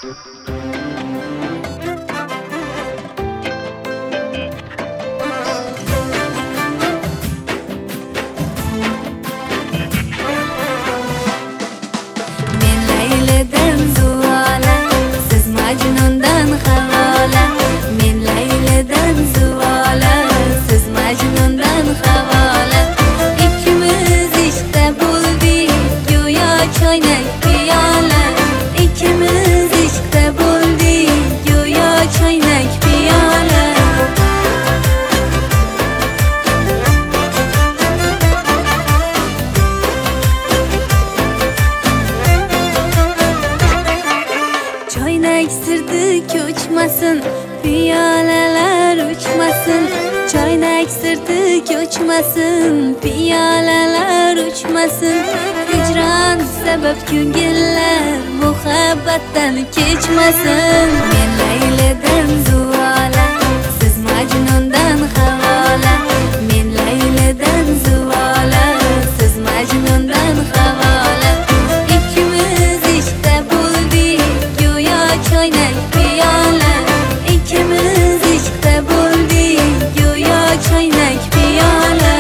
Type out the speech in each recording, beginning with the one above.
uçmasın, piyaleler uçmasın. Çaynak sırtı uçmasın, piyaleler uçmasın. Hicran sebep ko'ngillar muhabbatdan kechmasin. Men Laylidan zuvala, siz Majnundan havola. Men Laylidan zuvala, siz Majnundan havola. İkimiz işte bo'ldik go'yo choynak piyola. İkimiz işte bo'ldik go'yo choynak piyola.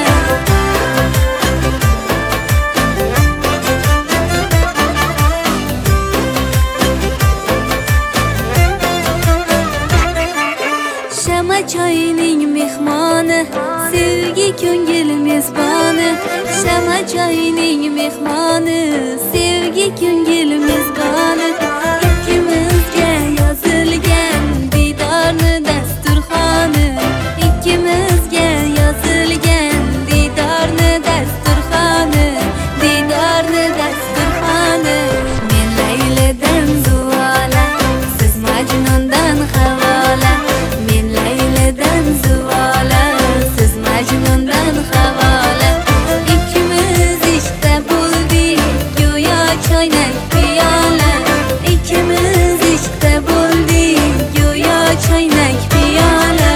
Shama choyning mehmoni, sevgi ko'ngil mezboni. Shama choyning mehmoni, sevgi ko'ngil mezboni. İkimizga yozilgan didorni dasturxoni. İkimizga yozilgan didorni dasturxoni. Didorni dasturxoni. Men Laylidan zuvala, siz Majnundan havola. Men Laylidan zuvala, siz Majnundan havola. İkimiz işte bo'ldik go'yo choynak piyola. İkimiz işte bo'ldik go'yo choynak piyola.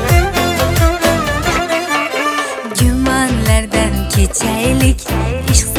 Gumonlardan kechaylik, ishq